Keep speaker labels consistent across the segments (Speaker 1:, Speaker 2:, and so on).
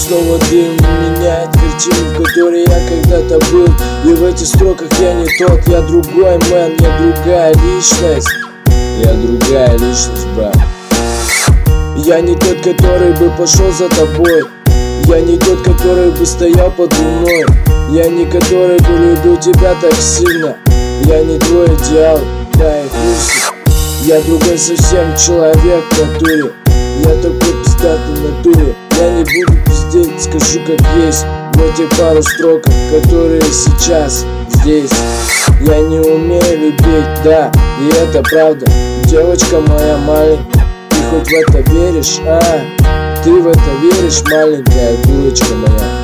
Speaker 1: снова дым меняет картину, в которой я когда-то был. И в этих строках я не тот, я другой мэн, я другая личность. Я другая личность, брат. Я не тот, который бы пошел за тобой. Я не тот, который бы стоял под луной. Я не который бы любил тебя так сильно. Я не твой идеал, да и хуй. Я другой совсем человек в натуре. Я такой пиздатый в натуре. Я не буду пиздеть, скажу как есть. В эти пару строков, которые сейчас здесь. Я не умею любить, да, и это правда. Девочка моя маленькая, ты хоть в это веришь, а? Ты в это веришь, маленькая дурочка моя?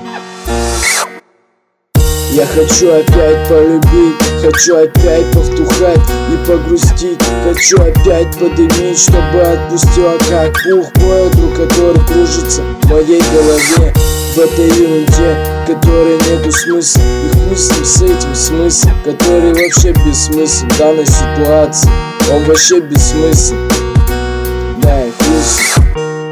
Speaker 1: Я хочу опять полюбить, хочу опять повтухать и погрустить. Хочу опять подымить, чтобы отпустила как пух мой друг, который кружится в моей голове. В этой ерунде, которой нету смысла. И хуй с этим смыслом, который вообще бессмыслен в данной ситуации. Он вообще бессмыслен. Да и хуй.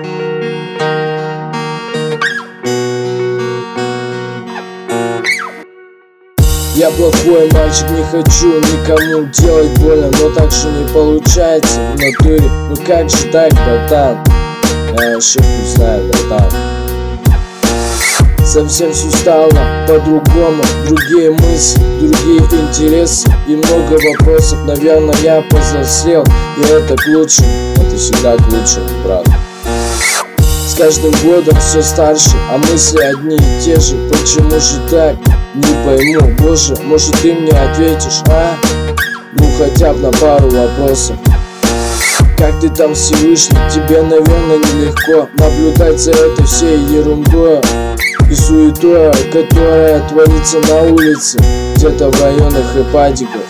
Speaker 1: Я плохой мальчик, не хочу никому делать больно, но так же не получается в натуре. Ну как же так, братан? Я вообще хуй знаю, братан. Совсем все стало по-другому. Другие мысли, другие интересы и много вопросов. Наверное, я повзрослел, и это к лучшему. Это всегда к лучшему, брат. С каждым годом все старше, а мысли одни и те же. Почему же так? Не пойму, боже, может ты мне ответишь, а? Ну хотя бы на пару вопросов. Как ты там, Всевышний? Тебе, наверное, нелегко наблюдать за этой всей ерундой и суетой, которая творится на улице, где-то в районах ипадиков.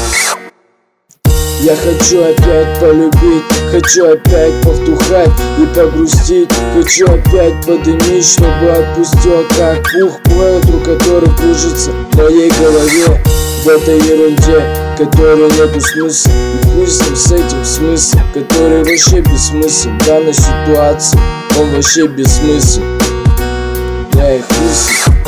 Speaker 1: Я хочу опять полюбить, хочу опять повтухать и погрустить. Хочу опять подымить, чтобы отпустил как пух ветру, который кружится в моей голове. В этой ерунде, которой нету смысла. И хуй с этим смыслом, который вообще бессмыслен в данной ситуации. Он вообще бессмыслен. Да и хуй.